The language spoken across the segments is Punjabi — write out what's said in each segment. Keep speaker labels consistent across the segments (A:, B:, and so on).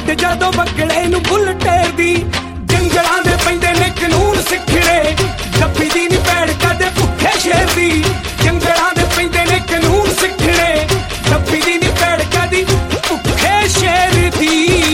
A: ਛੱਡ ਜਦੋਂ ਬਗਲੇ ਨੂੰ ਬੁਲਟੇਰ ਦੀ ਜੰਗਲਾਂ ਦੇ ਪੈਂਦੇ ਨੇ ਕਾਨੂੰਨ ਸਿੱਖੜੇ ਡੱਬੀ ਦੀ ਨੀ ਪੈੜ ਕਦੇ ਭੁੱਖੇ ਸ਼ੇਰ ਦੀ ਜੰਗਲਾਂ ਦੇ ਪੈਂਦੇ ਨੇ ਕਾਨੂੰਨ ਸਿੱਖੜੇ ਡੱਬੀ ਦੀ ਨੀ ਪੈੜ ਕਦੀ ਭੁੱਖੇ ਸ਼ੇਰ ਦੀ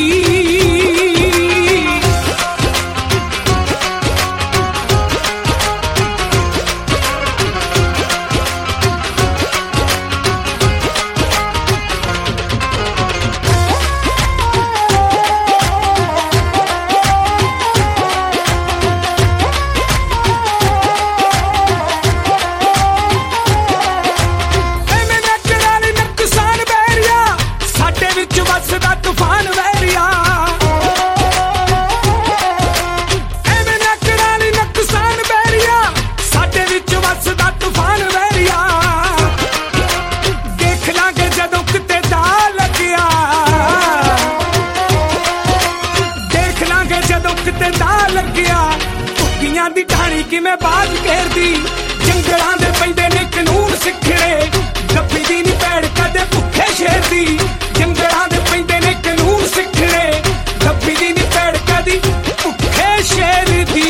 A: ਦੀ ਢਾਣੀ ਕਿਵੇਂ ਬਾਜ਼ ਘੇਰਦੀ ਜੰਗਲਾਂ ਦੇ ਪੈਂਦੇ ਨੇ ਕਾਨੂੰਨ ਸਿੱਖੜੇ ਡੱਬੀ ਦੀ ਨੀ ਪੈੜ ਕਦੇ ਭੁੱਖੇ ਸ਼ੇਰ ਦੀ ਜੰਗਲਾਂ ਦੇ ਪੈਂਦੇ ਨੇ ਕਾਨੂੰਨ ਸਿੱਖੜੇ ਡੱਬੀ ਦੀ ਨੀ ਪੈੜ ਕਦੀ ਭੁੱਖੇ ਸ਼ੇਰ ਦੀ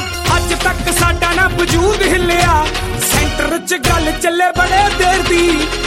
A: ਵਜੂਦ ਹਿੱਲਿਆ ਸੈਂਟਰ 'ਚ ਗੱਲ ਚੱਲੇ ਬੜੇ ਦੇਰ ਦੀ